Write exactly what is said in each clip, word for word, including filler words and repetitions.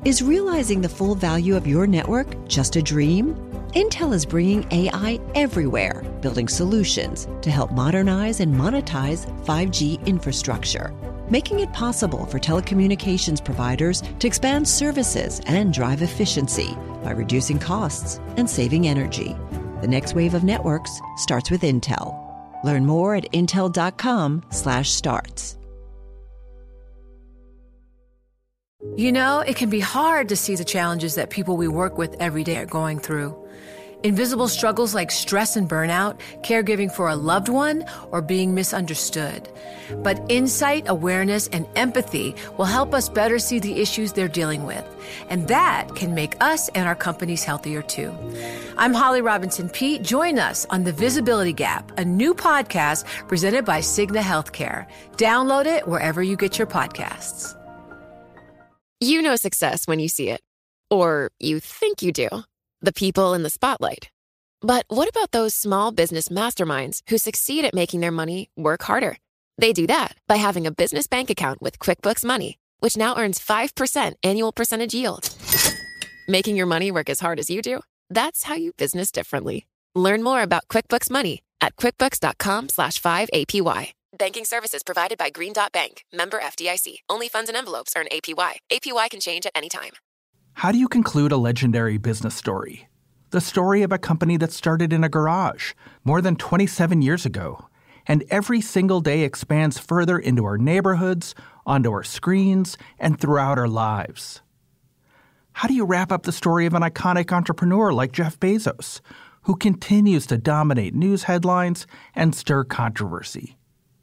Is realizing the full value of your network just a dream? Intel is bringing A I everywhere, building solutions to help modernize and monetize five G infrastructure, making it possible for telecommunications providers to expand services and drive efficiency by reducing costs and saving energy. The next wave of networks starts with Intel. Learn more at intel.com slash starts. You know, it can be hard to see the challenges that people we work with every day are going through. Invisible struggles like stress and burnout, caregiving for a loved one, or being misunderstood. But insight, awareness, and empathy will help us better see the issues they're dealing with. And that can make us and our companies healthier too. I'm Holly Robinson Peete. Join us on The Visibility Gap, a new podcast presented by Cigna Healthcare. Download it wherever you get your podcasts. You know success when you see it. Or you think you do. The people in the spotlight. But what about those small business masterminds who succeed at making their money work harder? They do that by having a business bank account with QuickBooks Money, which now earns five percent annual percentage yield. Making your money work as hard as you do? That's how you business differently. Learn more about QuickBooks Money at quickbooks.com slash 5APY. Banking services provided by Green Dot Bank. Member F D I C. Only funds and envelopes earn A P Y. A P Y can change at any time. How do you conclude a legendary business story? The story of a company that started in a garage more than twenty-seven years ago, and every single day expands further into our neighborhoods, onto our screens, and throughout our lives. How do you wrap up the story of an iconic entrepreneur like Jeff Bezos, who continues to dominate news headlines and stir controversy?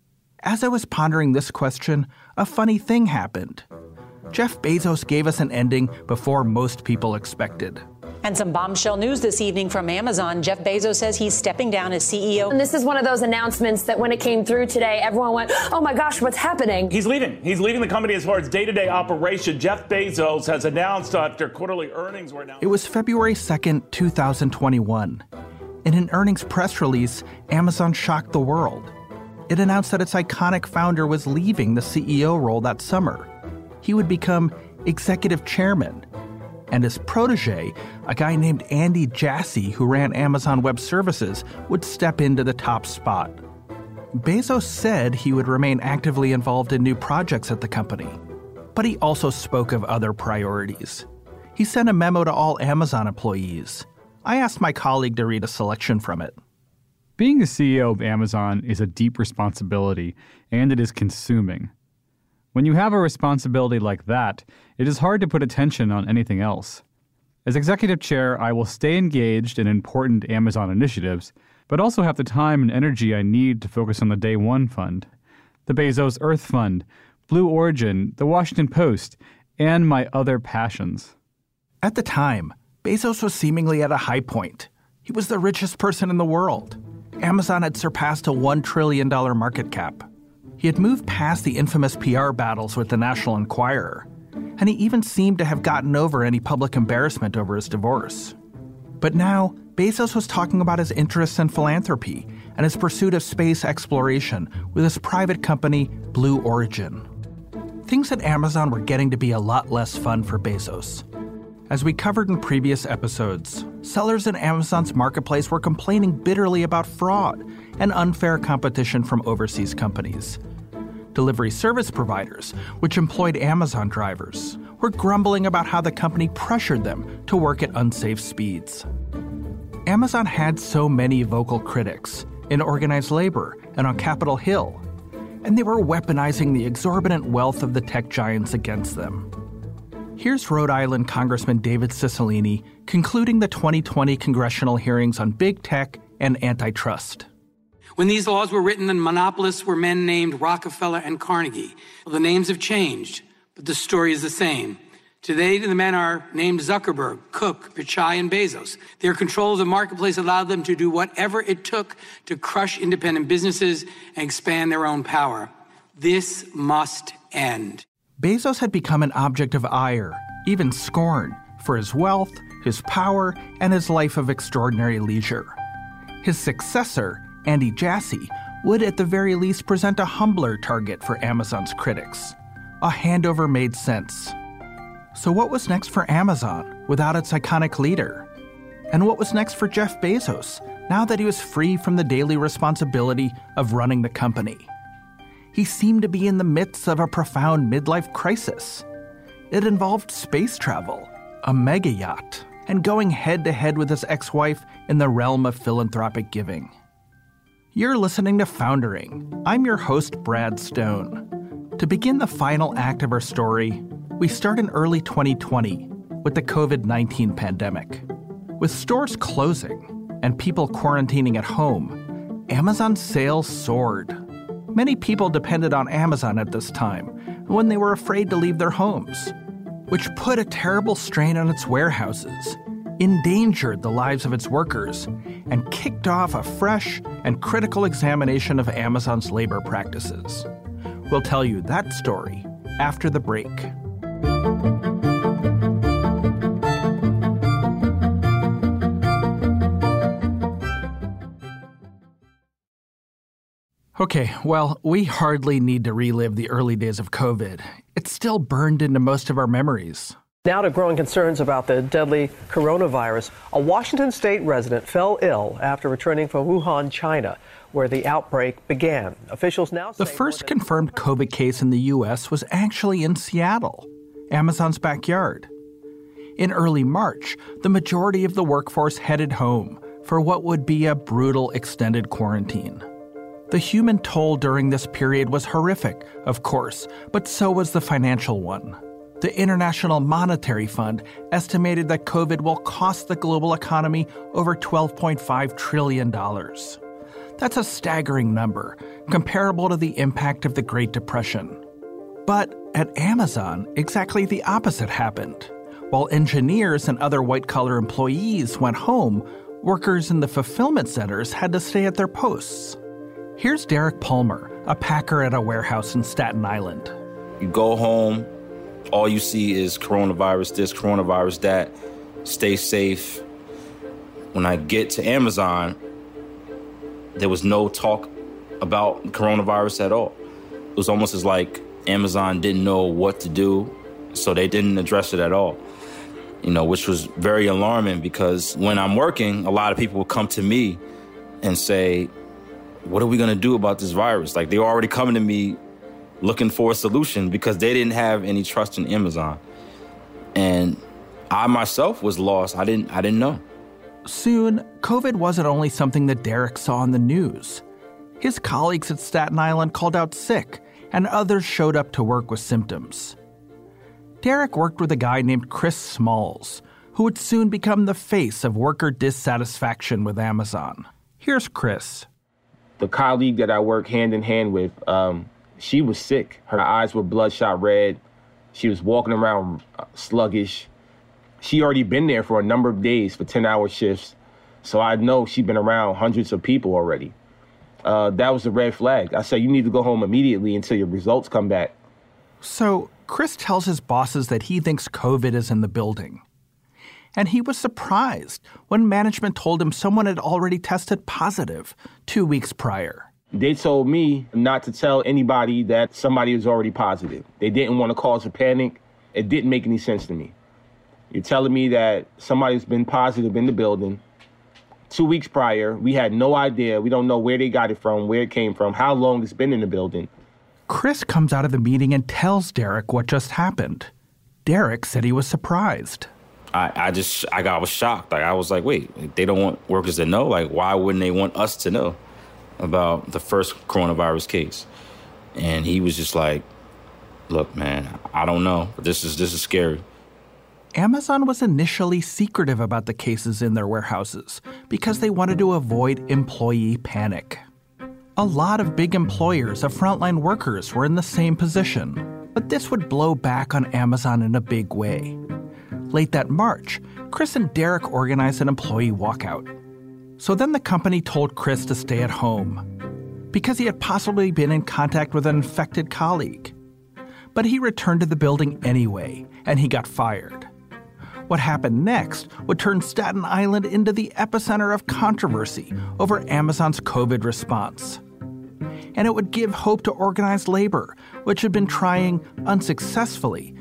As I was pondering this question, a funny thing happened. Jeff Bezos gave us an ending before most people expected. And some bombshell news this evening from Amazon. Jeff Bezos says he's stepping down as C E O. And this is one of those announcements that when it came through today, everyone went, oh my gosh, what's happening? He's leaving. He's leaving the company as far as day-to-day operation. Jeff Bezos has announced after quarterly earnings were announced. It was February second, twenty twenty-one. In an earnings press release, Amazon shocked the world. It announced that its iconic founder was leaving the C E O role that summer. He would become executive chairman. And his protege, a guy named Andy Jassy, who ran Amazon Web Services, would step into the top spot. Bezos said he would remain actively involved in new projects at the company. But he also spoke of other priorities. He sent a memo to all Amazon employees. I asked my colleague to read a selection from it. Being the C E O of Amazon is a deep responsibility, and it is consuming. When you have a responsibility like that, it is hard to put attention on anything else. As executive chair, I will stay engaged in important Amazon initiatives, but also have the time and energy I need to focus on the Day One Fund, the Bezos Earth Fund, Blue Origin, the Washington Post, and my other passions. At the time, Bezos was seemingly at a high point. He was the richest person in the world. Amazon had surpassed a one trillion dollars market cap. He had moved past the infamous P R battles with the National Enquirer, and he even seemed to have gotten over any public embarrassment over his divorce. But now, Bezos was talking about his interests in philanthropy and his pursuit of space exploration with his private company, Blue Origin. Things at Amazon were getting to be a lot less fun for Bezos. As we covered in previous episodes, sellers in Amazon's marketplace were complaining bitterly about fraud and unfair competition from overseas companies. Delivery service providers, which employed Amazon drivers, were grumbling about how the company pressured them to work at unsafe speeds. Amazon had so many vocal critics in organized labor and on Capitol Hill, and they were weaponizing the exorbitant wealth of the tech giants against them. Here's Rhode Island Congressman David Cicilline concluding the twenty twenty congressional hearings on big tech and antitrust. When these laws were written, the monopolists were men named Rockefeller and Carnegie. Well, the names have changed, but the story is the same. Today, the men are named Zuckerberg, Cook, Pichai, and Bezos. Their control of the marketplace allowed them to do whatever it took to crush independent businesses and expand their own power. This must end. Bezos had become an object of ire, even scorn, for his wealth, his power, and his life of extraordinary leisure. His successor, Andy Jassy, would at the very least present a humbler target for Amazon's critics. A handover made sense. So what was next for Amazon without its iconic leader? And what was next for Jeff Bezos now that he was free from the daily responsibility of running the company? He seemed to be in the midst of a profound midlife crisis. It involved space travel, a mega yacht, and going head-to-head with his ex-wife in the realm of philanthropic giving. You're listening to Foundering. I'm your host, Brad Stone. To begin the final act of our story, we start in early twenty twenty with the covid nineteen pandemic. With stores closing and people quarantining at home, Amazon's sales soared. Many people depended on Amazon at this time when they were afraid to leave their homes, which put a terrible strain on its warehouses, endangered the lives of its workers, and kicked off a fresh and critical examination of Amazon's labor practices. We'll tell you that story after the break. Okay, well, we hardly need to relive the early days of COVID. It's still burned into most of our memories. Now to growing concerns about the deadly coronavirus. A Washington state resident fell ill after returning from Wuhan, China, where the outbreak began. Officials now say the first confirmed COVID case in the U S was actually in Seattle, Amazon's backyard. In early March, the majority of the workforce headed home for what would be a brutal extended quarantine. The human toll during this period was horrific, of course, but so was the financial one. The International Monetary Fund estimated that COVID will cost the global economy over twelve point five trillion dollars. That's a staggering number, comparable to the impact of the Great Depression. But at Amazon, exactly the opposite happened. While engineers and other white-collar employees went home, workers in the fulfillment centers had to stay at their posts. Here's Derek Palmer, a packer at a warehouse in Staten Island. You go home, all you see is coronavirus this, coronavirus that, stay safe. When I get to Amazon, there was no talk about coronavirus at all. It was almost as like Amazon didn't know what to do, so they didn't address it at all. You know, which was very alarming because when I'm working, a lot of people will come to me and say, what are we going to do about this virus? Like, they were already coming to me looking for a solution because they didn't have any trust in Amazon. And I myself was lost. I didn't I didn't know. Soon, COVID wasn't only something that Derek saw on the news. His colleagues at Staten Island called out sick, and others showed up to work with symptoms. Derek worked with a guy named Chris Smalls, who would soon become the face of worker dissatisfaction with Amazon. Here's Chris. The colleague that I work hand in hand with, um, she was sick. Her eyes were bloodshot red. She was walking around sluggish. She already been there for a number of days for ten-hour shifts. So I know she'd been around hundreds of people already. Uh, that was a red flag. I said, you need to go home immediately until your results come back. So Chris tells his bosses that he thinks COVID is in the building. And he was surprised when management told him someone had already tested positive two weeks prior. They told me not to tell anybody that somebody was already positive. They didn't want to cause a panic. It didn't make any sense to me. You're telling me that somebody's been positive in the building two weeks prior. We had no idea. We don't know where they got it from, where it came from, how long it's been in the building. Chris comes out of the meeting and tells Derek what just happened. Derek said he was surprised. I, I just, I got, I was shocked. Like, I was like, wait, they don't want workers to know? Like, why wouldn't they want us to know about the first coronavirus case? And he was just like, look, man, I don't know, but this is, this is scary. Amazon was initially secretive about the cases in their warehouses because they wanted to avoid employee panic. A lot of big employers of frontline workers were in the same position, but this would blow back on Amazon in a big way. Late that March, Chris and Derek organized an employee walkout. So then the company told Chris to stay at home because he had possibly been in contact with an infected colleague. But he returned to the building anyway, and he got fired. What happened next would turn Staten Island into the epicenter of controversy over Amazon's COVID response. And it would give hope to organized labor, which had been trying, unsuccessfully,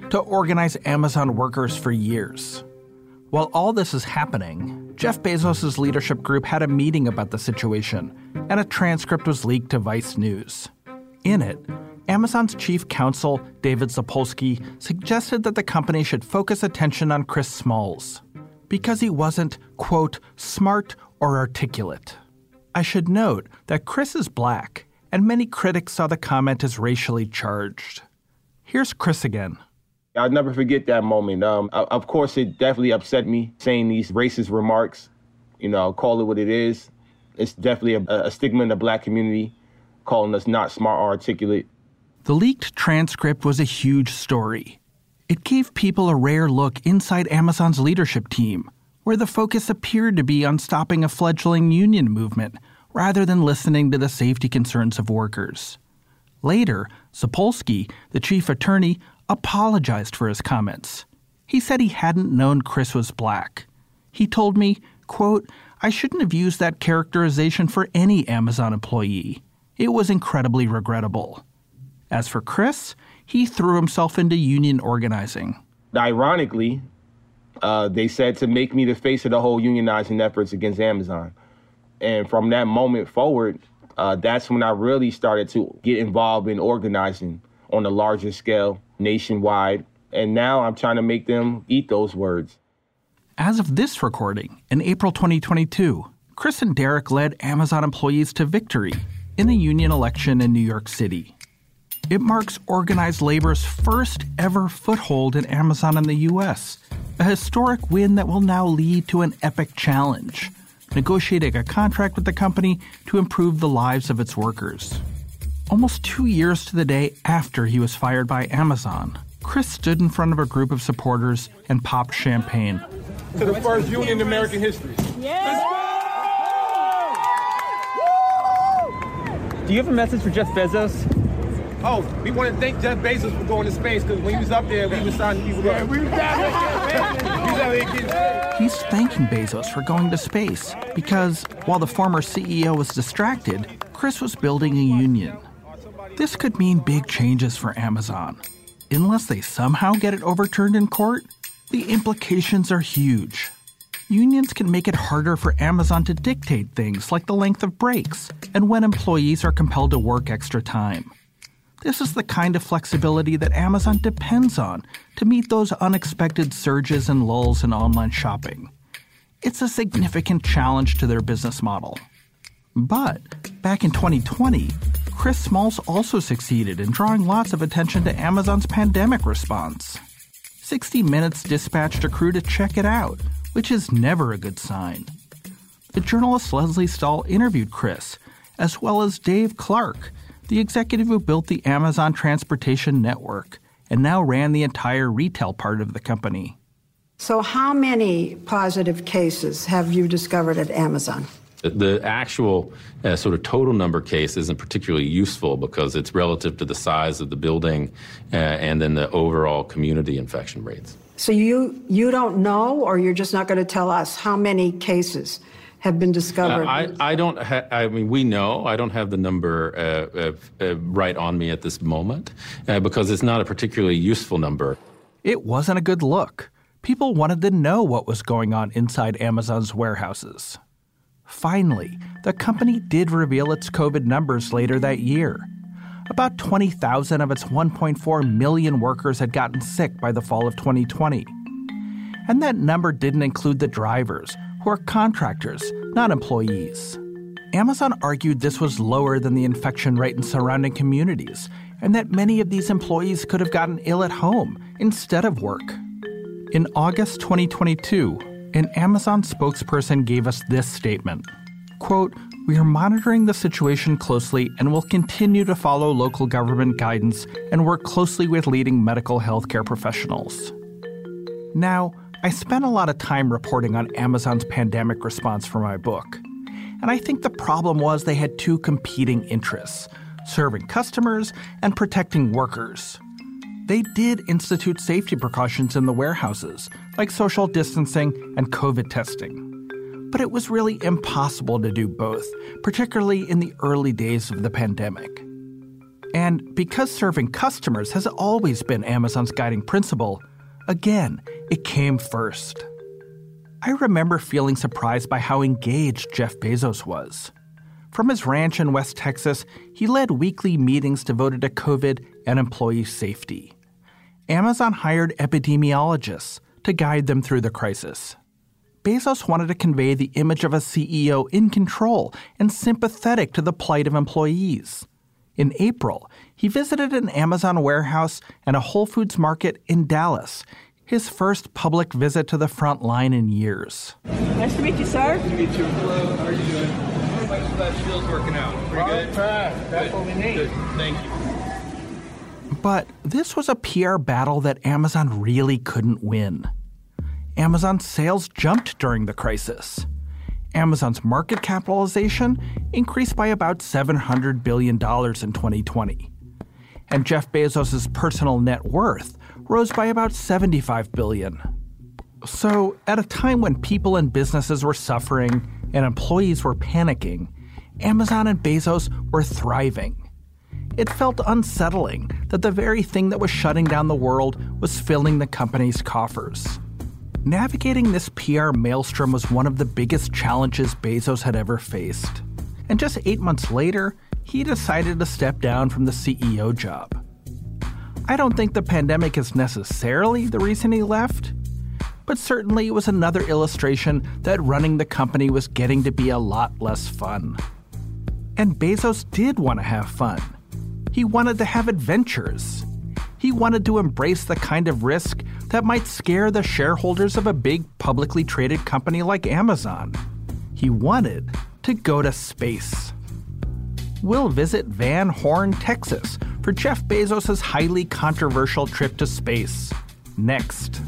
to organize Amazon workers for years. While all this is happening, Jeff Bezos' leadership group had a meeting about the situation, and a transcript was leaked to Vice News. In it, Amazon's chief counsel, David Zapolsky, suggested that the company should focus attention on Chris Smalls because he wasn't, quote, smart or articulate. I should note that Chris is black, and many critics saw the comment as racially charged. Here's Chris again. I'll never forget that moment. Um, of course, it definitely upset me saying these racist remarks. You know, I'll call it what it is. It's definitely a, a stigma in the black community, calling us not smart or articulate. The leaked transcript was a huge story. It gave people a rare look inside Amazon's leadership team, where the focus appeared to be on stopping a fledgling union movement rather than listening to the safety concerns of workers. Later, Zapolsky, the chief attorney, apologized for his comments. He said he hadn't known Chris was black. He told me, quote, I shouldn't have used that characterization for any Amazon employee. It was incredibly regrettable. As for Chris, he threw himself into union organizing. Ironically, uh, they said to make me the face of the whole unionizing efforts against Amazon. And from that moment forward, uh, that's when I really started to get involved in organizing on a larger scale, nationwide. And now I'm trying to make them eat those words. As of this recording, in April twenty twenty-two, Chris and Derek led Amazon employees to victory in a union election in New York City. It marks organized labor's first ever foothold in Amazon in the U S, a historic win that will now lead to an epic challenge, negotiating a contract with the company to improve the lives of its workers. Almost two years to the day after he was fired by Amazon, Chris stood in front of a group of supporters and popped champagne. To the first union in American history. Yeah. Do you have a message for Jeff Bezos? Oh, we want to thank Jeff Bezos for going to space, because when he was up there, we were signing people up. Yeah, we was down. He's thanking Bezos for going to space because, while the former C E O was distracted, Chris was building a union. This could mean big changes for Amazon. Unless they somehow get it overturned in court, the implications are huge. Unions can make it harder for Amazon to dictate things like the length of breaks and when employees are compelled to work extra time. This is the kind of flexibility that Amazon depends on to meet those unexpected surges and lulls in online shopping. It's a significant challenge to their business model. But back in twenty twenty, Chris Smalls also succeeded in drawing lots of attention to Amazon's pandemic response. sixty minutes dispatched a crew to check it out, which is never a good sign. The journalist Leslie Stahl interviewed Chris, as well as Dave Clark, the executive who built the Amazon Transportation Network and now ran the entire retail part of the company. So how many positive cases have you discovered at Amazon? The actual uh, sort of total number case isn't particularly useful because it's relative to the size of the building uh, and then the overall community infection rates. So you you don't know, or you're just not going to tell us how many cases have been discovered? Uh, I, I don't ha- I mean, we know. I don't have the number uh, uh, uh, right on me at this moment uh, because it's not a particularly useful number. It wasn't a good look. People wanted to know what was going on inside Amazon's warehouses. Finally, the company did reveal its COVID numbers later that year. About twenty thousand of its one point four million workers had gotten sick by the fall of twenty twenty. And that number didn't include the drivers, who are contractors, not employees. Amazon argued this was lower than the infection rate in surrounding communities, and that many of these employees could have gotten ill at home instead of work. In August twenty twenty-two, an Amazon spokesperson gave us this statement, quote, "We are monitoring the situation closely and will continue to follow local government guidance and work closely with leading medical healthcare professionals." Now, I spent a lot of time reporting on Amazon's pandemic response for my book, and I think the problem was they had two competing interests, serving customers and protecting workers. They did institute safety precautions in the warehouses, like social distancing and COVID testing. But it was really impossible to do both, particularly in the early days of the pandemic. And because serving customers has always been Amazon's guiding principle, again, it came first. I remember feeling surprised by how engaged Jeff Bezos was. From his ranch in West Texas, he led weekly meetings devoted to COVID and employee safety. Amazon hired epidemiologists to guide them through the crisis. Bezos wanted to convey the image of a C E O in control and sympathetic to the plight of employees. In April, he visited an Amazon warehouse and a Whole Foods market in Dallas, his first public visit to the front line in years. Nice to meet you, sir. Nice to meet you. Hello, how are you doing? How's that skills working out? Pretty good? That's what we need. Good. Thank you. But this was a P R battle that Amazon really couldn't win. Amazon's sales jumped during the crisis. Amazon's market capitalization increased by about seven hundred billion dollars in twenty twenty. And Jeff Bezos' personal net worth rose by about seventy-five billion dollars. So, at a time when people and businesses were suffering and employees were panicking, Amazon and Bezos were thriving. It felt unsettling that the very thing that was shutting down the world was filling the company's coffers. Navigating this P R maelstrom was one of the biggest challenges Bezos had ever faced. And just eight months later, he decided to step down from the C E O job. I don't think the pandemic is necessarily the reason he left, but certainly it was another illustration that running the company was getting to be a lot less fun. And Bezos did want to have fun. He wanted to have adventures. He wanted to embrace the kind of risk that might scare the shareholders of a big publicly traded company like Amazon. He wanted to go to space. We'll visit Van Horn, Texas, for Jeff Bezos' highly controversial trip to space. Next.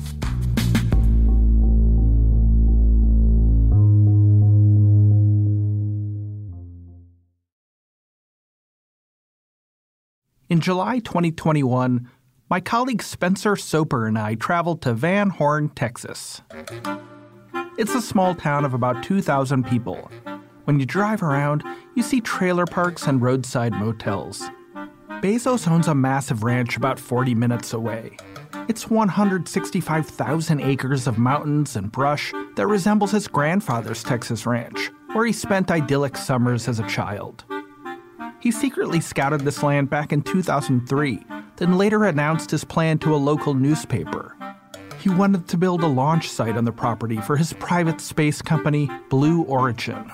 In July twenty twenty-one, my colleague Spencer Soper and I traveled to Van Horn, Texas. It's a small town of about two thousand people. When you drive around, you see trailer parks and roadside motels. Bezos owns a massive ranch about forty minutes away. It's one hundred sixty-five thousand acres of mountains and brush that resembles his grandfather's Texas ranch, where he spent idyllic summers as a child. He secretly scouted this land back in two thousand three, then later announced his plan to a local newspaper. He wanted to build a launch site on the property for his private space company, Blue Origin.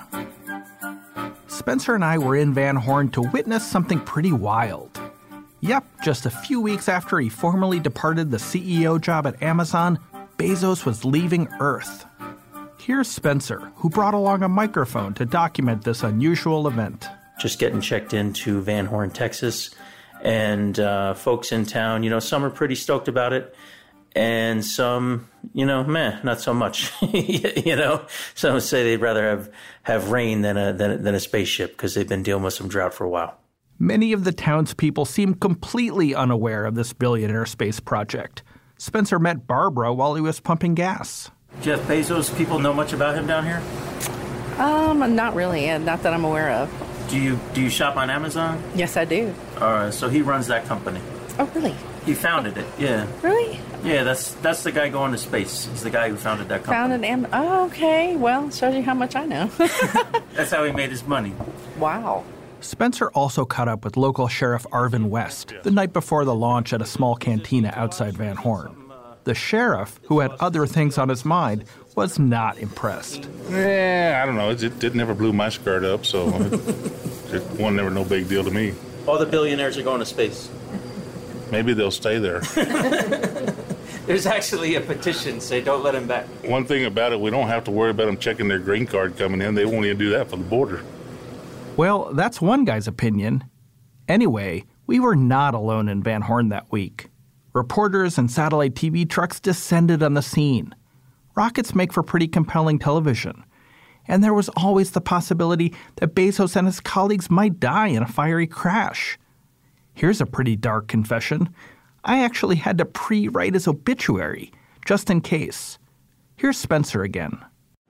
Spencer and I were in Van Horn to witness something pretty wild. Yep, just a few weeks after he formally departed the C E O job at Amazon, Bezos was leaving Earth. Here's Spencer, who brought along a microphone to document this unusual event. Just getting checked into Van Horn, Texas, and uh, folks in town, you know, some are pretty stoked about it, and some, you know, meh, not so much. You know, some say they'd rather have, have rain than a than, than a spaceship because they've been dealing with some drought for a while. Many of the townspeople seemed completely unaware of this billionaire space project. Spencer met Barbara while he was pumping gas. Jeff Bezos, people know much about him down here? Um, not really, and not that I'm aware of. Do you do you shop on Amazon? Yes, I do. All right, so he runs that company. Oh, really? He founded it, yeah. Really? Yeah, that's that's the guy going to space. He's the guy who founded that company. Founded Am- Oh, okay. Well, shows you how much I know. That's how he made his money. Wow. Spencer also caught up with local Sheriff Arvin West the night before the launch at a small cantina outside Van Horn. The sheriff, who had other things on his mind, was not impressed. Yeah, I don't know. It, it, it never blew my skirt up, so it, it was never no big deal to me. All the billionaires are going to space. Maybe they'll stay there. There's actually a petition, say don't let them back. One thing about it, we don't have to worry about them checking their green card coming in. They won't even do that for the border. Well, that's one guy's opinion. Anyway, we were not alone in Van Horn that week. Reporters and satellite T V trucks descended on the scene. Rockets make for pretty compelling television. And there was always the possibility that Bezos and his colleagues might die in a fiery crash. Here's a pretty dark confession. I actually had to pre-write his obituary, just in case. Here's Spencer again.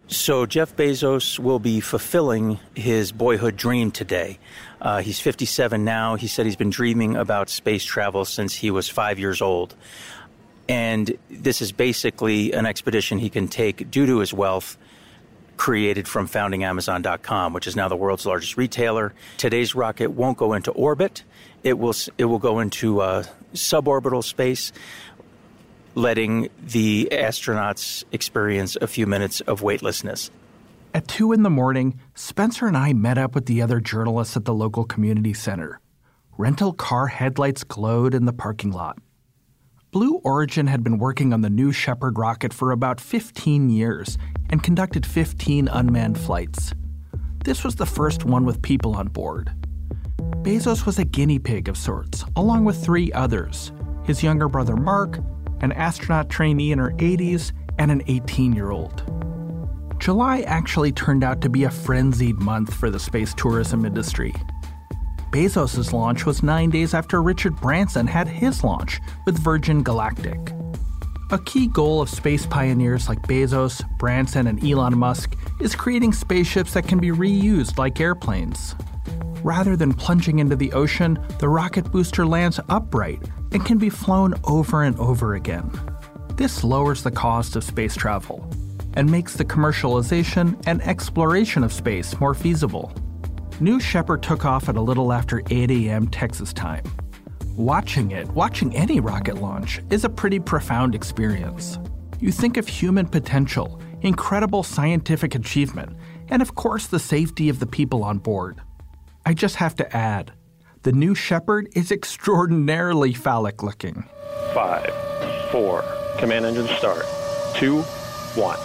So Jeff Bezos will be fulfilling his boyhood dream today. Uh, he's fifty-seven now. He said he's been dreaming about space travel since he was five years old. And this is basically an expedition he can take due to his wealth created from founding Amazon dot com, which is now the world's largest retailer. Today's rocket won't go into orbit. It will, it will go into uh, suborbital space, letting the astronauts experience a few minutes of weightlessness. At two in the morning, Spencer and I met up with the other journalists at the local community center. Rental car headlights glowed in the parking lot. Blue Origin had been working on the New Shepard rocket for about fifteen years and conducted fifteen unmanned flights. This was the first one with people on board. Bezos was a guinea pig of sorts, along with three others, his younger brother Mark, an astronaut trainee in her eighties, and an eighteen-year-old. July actually turned out to be a frenzied month for the space tourism industry. Bezos' launch was nine days after Richard Branson had his launch with Virgin Galactic. A key goal of space pioneers like Bezos, Branson, and Elon Musk is creating spaceships that can be reused like airplanes. Rather than plunging into the ocean, the rocket booster lands upright and can be flown over and over again. This lowers the cost of space travel and makes the commercialization and exploration of space more feasible. New Shepard took off at a little after eight a.m. Texas time. Watching it, watching any rocket launch, is a pretty profound experience. You think of human potential, incredible scientific achievement, and of course the safety of the people on board. I just have to add, the New Shepard is extraordinarily phallic looking. Five, four, command engine start. Two, one.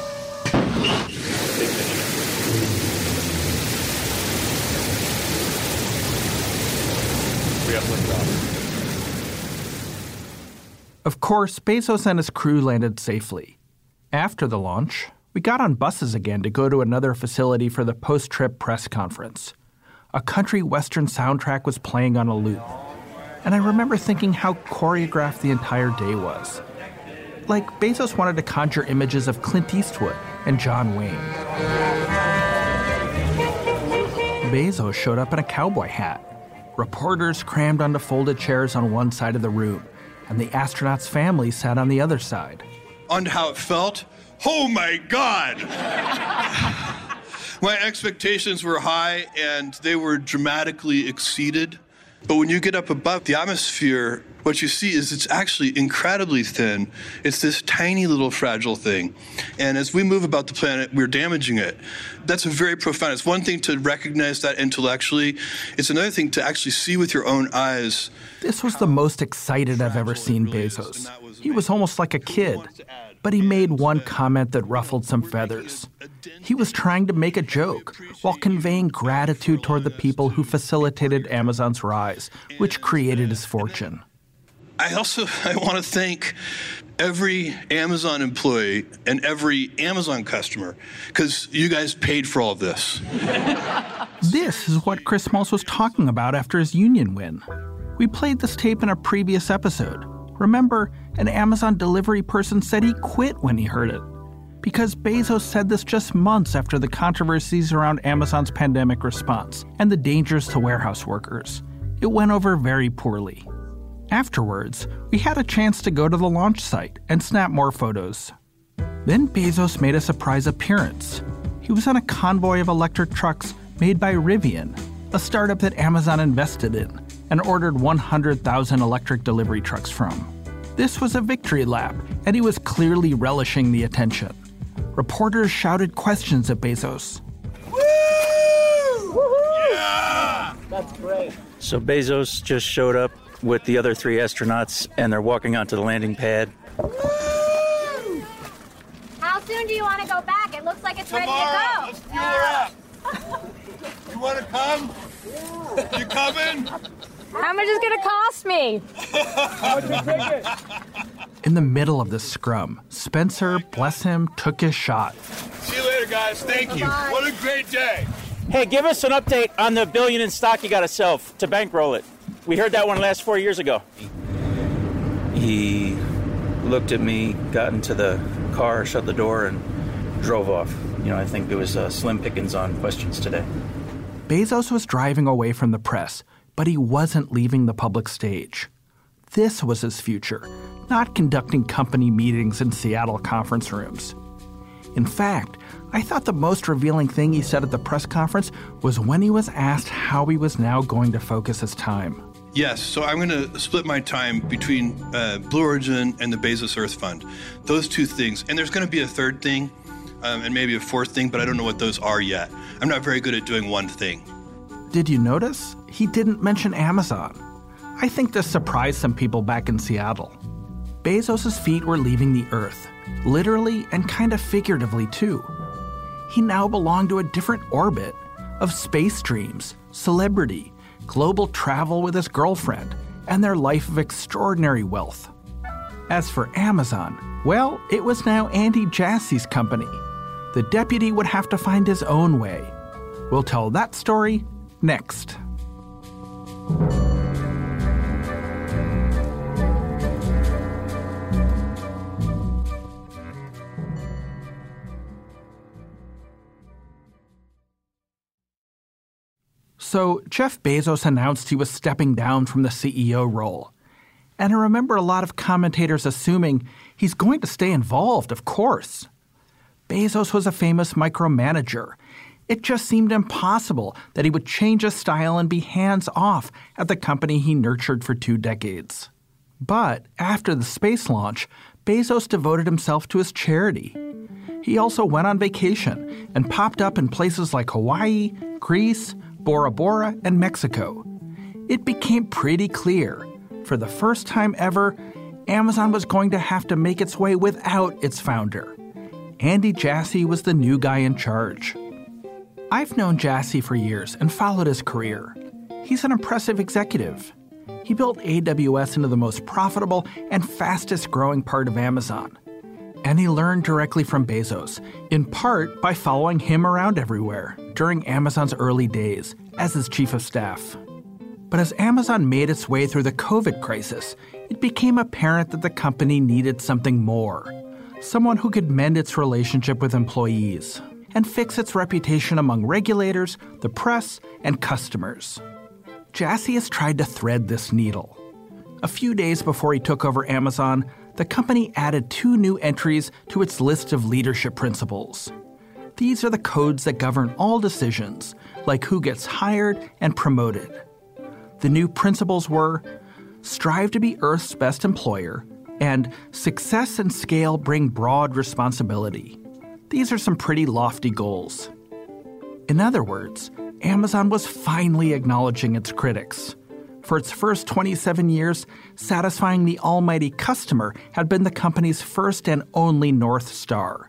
We have liftoff. Of course, Bezos and his crew landed safely. After the launch, we got on buses again to go to another facility for the post-trip press conference. A country western soundtrack was playing on a loop, and I remember thinking how choreographed the entire day was. Like Bezos wanted to conjure images of Clint Eastwood and John Wayne. Bezos showed up in a cowboy hat. Reporters crammed onto folded chairs on one side of the room, and the astronauts' families sat on the other side. On how it felt? Oh my God! My expectations were high, and they were dramatically exceeded. But when you get up above the atmosphere, what you see is it's actually incredibly thin. It's this tiny little fragile thing. And as we move about the planet, we're damaging it. That's a very profound. It's one thing to recognize that intellectually. It's another thing to actually see with your own eyes. This was the most excited I've ever seen Bezos. He was almost like a kid. But he made one comment that ruffled some feathers. He was trying to make a joke while conveying gratitude toward the people who facilitated Amazon's rise, which created his fortune. I also I want to thank every Amazon employee and every Amazon customer, because you guys paid for all of this. This is what Chris Moss was talking about after his union win. We played this tape in a previous episode. Remember, an Amazon delivery person said he quit when he heard it. Because Bezos said this just months after the controversies around Amazon's pandemic response and the dangers to warehouse workers. It went over very poorly. Afterwards, we had a chance to go to the launch site and snap more photos. Then Bezos made a surprise appearance. He was on a convoy of electric trucks made by Rivian, a startup that Amazon invested in and ordered one hundred thousand electric delivery trucks from. This was a victory lap, and he was clearly relishing the attention. Reporters shouted questions at Bezos. Woo! Yeah! That's great. So Bezos just showed up with the other three astronauts, and they're walking onto the landing pad. How soon do you want to go back? It looks like it's Tomorrow. ready to go. Let's fuel her up. You want to come? Yeah. You coming? How much is it going to cost me? How much you ticket? In the middle of this scrum, Spencer, bless him, took his shot. See you later, guys. Thank you. Bye. What a great day. Hey, give us an update on the billion in stock you got to sell to bankroll it. We heard that one last four years ago. He looked at me, got into the car, shut the door, and drove off. You know, I think there was uh, slim pickings on questions today. Bezos was driving away from the press, but he wasn't leaving the public stage. This was his future, not conducting company meetings in Seattle conference rooms. In fact, I thought the most revealing thing he said at the press conference was when he was asked how he was now going to focus his time. Yes, so I'm going to split my time between uh, Blue Origin and the Bezos Earth Fund. Those two things. And there's going to be a third thing um, and maybe a fourth thing, but I don't know what those are yet. I'm not very good at doing one thing. Did you notice? He didn't mention Amazon. I think this surprised some people back in Seattle. Bezos' feet were leaving the Earth, literally and kind of figuratively too. He now belonged to a different orbit of space dreams, celebrity, global travel with his girlfriend, and their life of extraordinary wealth. As for Amazon, well, it was now Andy Jassy's company. The deputy would have to find his own way. We'll tell that story next. So Jeff Bezos announced he was stepping down from the C E O role. And I remember a lot of commentators assuming he's going to stay involved, of course. Bezos was a famous micromanager. It just seemed impossible that he would change his style and be hands-off at the company he nurtured for two decades. But after the space launch, Bezos devoted himself to his charity. He also went on vacation and popped up in places like Hawaii, Greece, Bora Bora, and Mexico. It became pretty clear, for the first time ever, Amazon was going to have to make its way without its founder. Andy Jassy was the new guy in charge. I've known Jassy for years and followed his career. He's an impressive executive. He built A W S into the most profitable and fastest growing part of Amazon. And he learned directly from Bezos, in part by following him around everywhere during Amazon's early days as his chief of staff. But as Amazon made its way through the COVID crisis, it became apparent that the company needed something more. Someone who could mend its relationship with employees and fix its reputation among regulators, the press, and customers. Jassy has tried to thread this needle. A few days before he took over Amazon, the company added two new entries to its list of leadership principles. These are the codes that govern all decisions, like who gets hired and promoted. The new principles were, strive to be Earth's best employer, and success and scale bring broad responsibility. These are some pretty lofty goals. In other words, Amazon was finally acknowledging its critics. For its first twenty-seven years, satisfying the almighty customer had been the company's first and only North Star.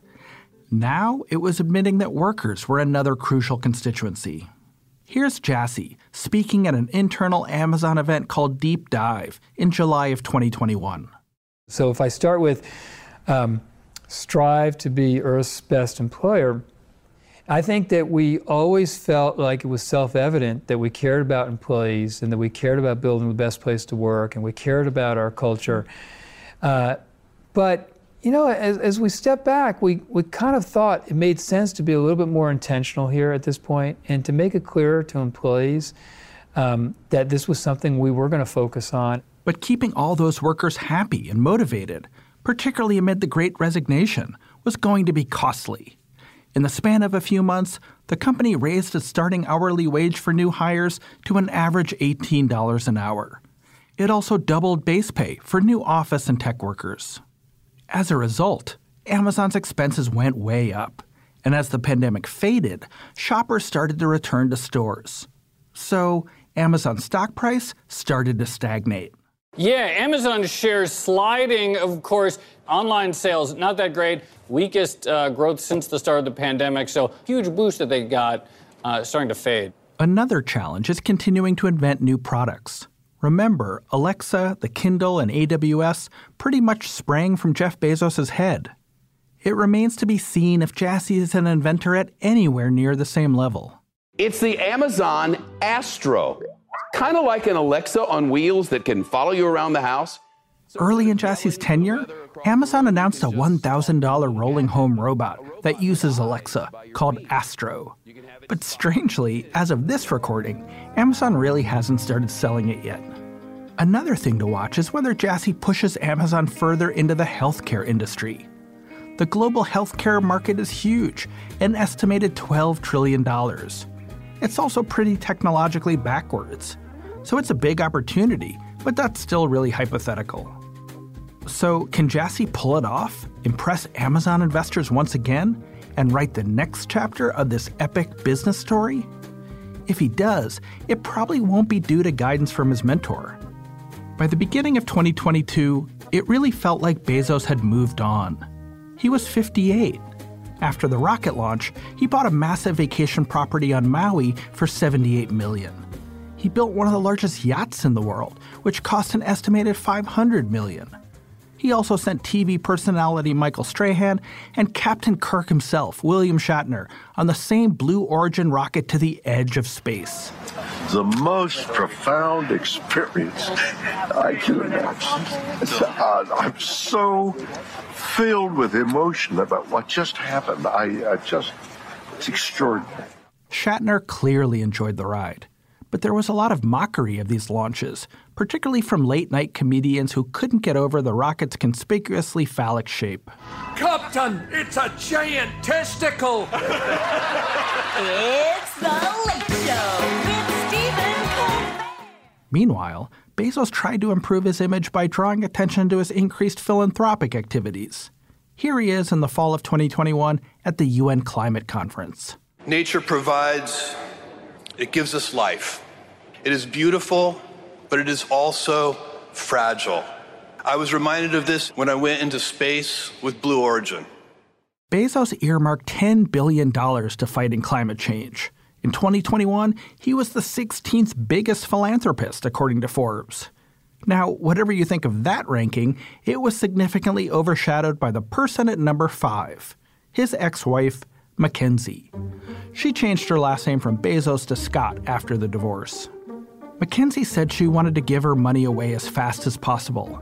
Now it was admitting that workers were another crucial constituency. Here's Jassy speaking at an internal Amazon event called Deep Dive in July of twenty twenty-one. So if I start with um, strive to be Earth's best employer, I think that we always felt like it was self-evident that we cared about employees and that we cared about building the best place to work and we cared about our culture. Uh, but, you know, as, as we step back, we, we kind of thought it made sense to be a little bit more intentional here at this point and to make it clearer to employees um, that this was something we were going to focus on. But keeping all those workers happy and motivated, particularly amid the Great Resignation, was going to be costly. In the span of a few months, the company raised its starting hourly wage for new hires to an average eighteen dollars an hour. It also doubled base pay for new office and tech workers. As a result, Amazon's expenses went way up. And as the pandemic faded, shoppers started to return to stores. So Amazon's stock price started to stagnate. Yeah, Amazon shares sliding, of course. Online sales, not that great. Weakest uh, growth since the start of the pandemic. So huge boost that they got uh, starting to fade. Another challenge is continuing to invent new products. Remember, Alexa, the Kindle, and A W S pretty much sprang from Jeff Bezos' head. It remains to be seen if Jassy is an inventor at anywhere near the same level. It's the Amazon Astro. Kind of like an Alexa on wheels that can follow you around the house. Early in Jassy's tenure, Amazon announced a one thousand dollars rolling home robot that uses Alexa called Astro. But strangely, as of this recording, Amazon really hasn't started selling it yet. Another thing to watch is whether Jassy pushes Amazon further into the healthcare industry. The global healthcare market is huge, an estimated twelve trillion dollars. It's also pretty technologically backwards. So it's a big opportunity, but that's still really hypothetical. So can Jassy pull it off, impress Amazon investors once again, and write the next chapter of this epic business story? If he does, it probably won't be due to guidance from his mentor. By the beginning of twenty twenty-two, it really felt like Bezos had moved on. He was fifty-eight. After the rocket launch, he bought a massive vacation property on Maui for seventy-eight million dollars. He built one of the largest yachts in the world, which cost an estimated five hundred million dollars. He also sent T V personality Michael Strahan and Captain Kirk himself, William Shatner, on the same Blue Origin rocket to the edge of space. The most profound experience I can imagine. Uh, I'm so filled with emotion about what just happened. I, I just, it's extraordinary. Shatner clearly enjoyed the ride. But there was a lot of mockery of these launches, particularly from late-night comedians who couldn't get over the rocket's conspicuously phallic shape. Captain, it's a giant testicle! It's The Late Show with Stephen Colbert. Meanwhile, Bezos tried to improve his image by drawing attention to his increased philanthropic activities. Here he is in the fall of twenty twenty-one at the U N Climate Conference. Nature provides, it gives us life. It is beautiful, but it is also fragile. I was reminded of this when I went into space with Blue Origin. Bezos earmarked ten billion dollars to fighting climate change. In twenty twenty-one, he was the sixteenth biggest philanthropist, according to Forbes. Now, whatever you think of that ranking, it was significantly overshadowed by the person at number five, his ex-wife, Mackenzie. She changed her last name from Bezos to Scott after the divorce. Mackenzie said she wanted to give her money away as fast as possible.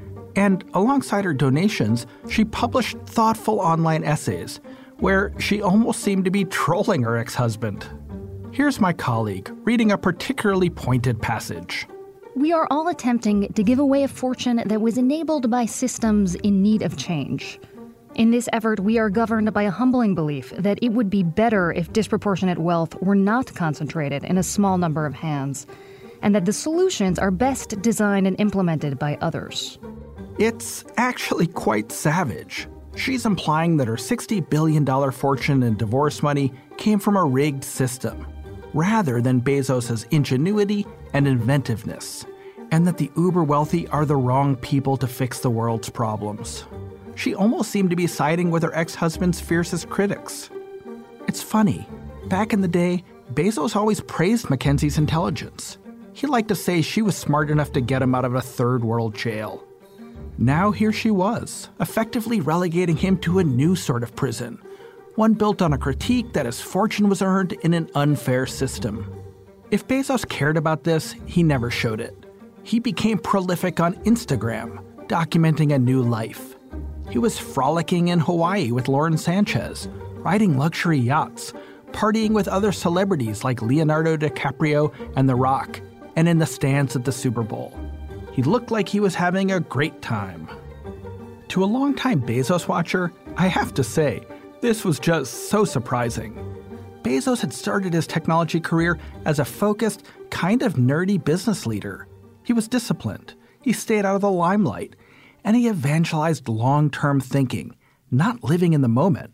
And alongside her donations, she published thoughtful online essays where she almost seemed to be trolling her ex-husband. Here's my colleague reading a particularly pointed passage. We are all attempting to give away a fortune that was enabled by systems in need of change. In this effort, we are governed by a humbling belief that it would be better if disproportionate wealth were not concentrated in a small number of hands, and that the solutions are best designed and implemented by others. It's actually quite savage. She's implying that her sixty billion dollars fortune in divorce money came from a rigged system, rather than Bezos' ingenuity and inventiveness, and that the uber-wealthy are the wrong people to fix the world's problems. She almost seemed to be siding with her ex-husband's fiercest critics. It's funny. Back in the day, Bezos always praised Mackenzie's intelligence. He liked to say she was smart enough to get him out of a third-world jail. Now here she was, effectively relegating him to a new sort of prison, one built on a critique that his fortune was earned in an unfair system. If Bezos cared about this, he never showed it. He became prolific on Instagram, documenting a new life. He was frolicking in Hawaii with Lauren Sanchez, riding luxury yachts, partying with other celebrities like Leonardo DiCaprio and The Rock, and in the stands at the Super Bowl. He looked like he was having a great time. To a longtime Bezos watcher, I have to say, this was just so surprising. Bezos had started his technology career as a focused, kind of nerdy business leader. He was disciplined, he stayed out of the limelight, and he evangelized long-term thinking, not living in the moment.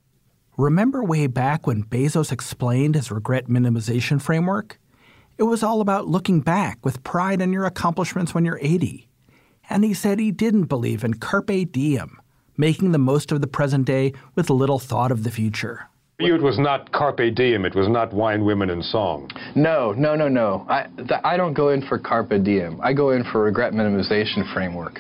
Remember way back when Bezos explained his regret minimization framework? It was all about looking back with pride in your accomplishments when you're eighty. And he said he didn't believe in carpe diem, making the most of the present day with little thought of the future. For you, it was not carpe diem. It was not wine, women, and song. No, no, no, no. I, th- I don't go in for carpe diem. I go in for regret minimization framework.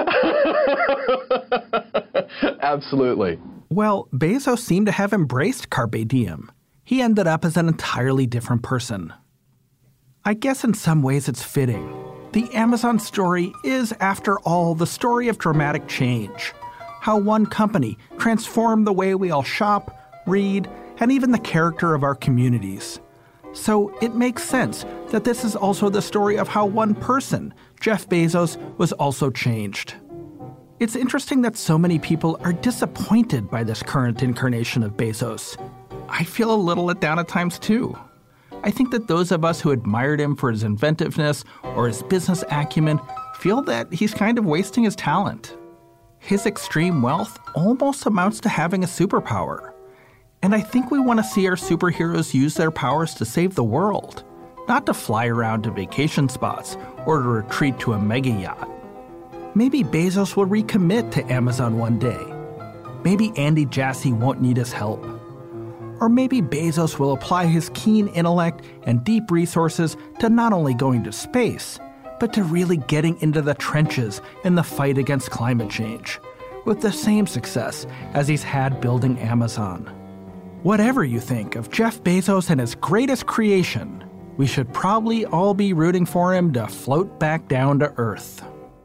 Absolutely. Well, Bezos seemed to have embraced carpe diem. He ended up as an entirely different person. I guess in some ways it's fitting. The Amazon story is, after all, the story of dramatic change. how one company transformed the way we all shop, read, and even the character of our communities. So it makes sense that this is also the story of how one person, Jeff Bezos, was also changed. It's interesting that so many people are disappointed by this current incarnation of Bezos. I feel a little let down at times too. I think that those of us who admired him for his inventiveness or his business acumen feel that he's kind of wasting his talent. His extreme wealth almost amounts to having a superpower. And I think we want to see our superheroes use their powers to save the world, not to fly around to vacation spots or to retreat to a mega yacht. Maybe Bezos will recommit to Amazon one day. Maybe Andy Jassy won't need his help. Or maybe Bezos will apply his keen intellect and deep resources to not only going to space, but to really getting into the trenches in the fight against climate change, with the same success as he's had building Amazon. Whatever you think of Jeff Bezos and his greatest creation, we should probably all be rooting for him to float back down to Earth.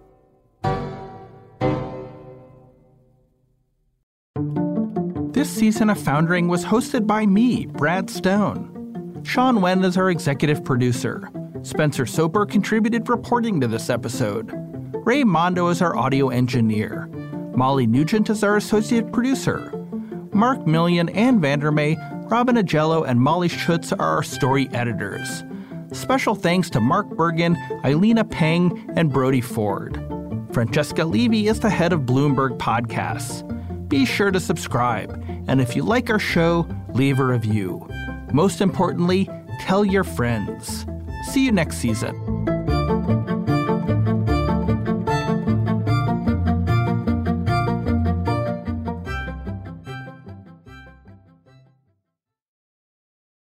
This season of Foundering was hosted by me, Brad Stone. Sean Wen is our executive producer. Spencer Soper contributed reporting to this episode. Ray Mondo is our audio engineer. Molly Nugent is our associate producer. Mark Million, Ann Vandermeer, Robin Agello, and Molly Schutz are our story editors. Special thanks to Mark Bergen, Eilina Peng, and Brody Ford. Francesca Levy is the head of Bloomberg Podcasts. Be sure to subscribe, and if you like our show, leave a review. Most importantly, tell your friends. See you next season.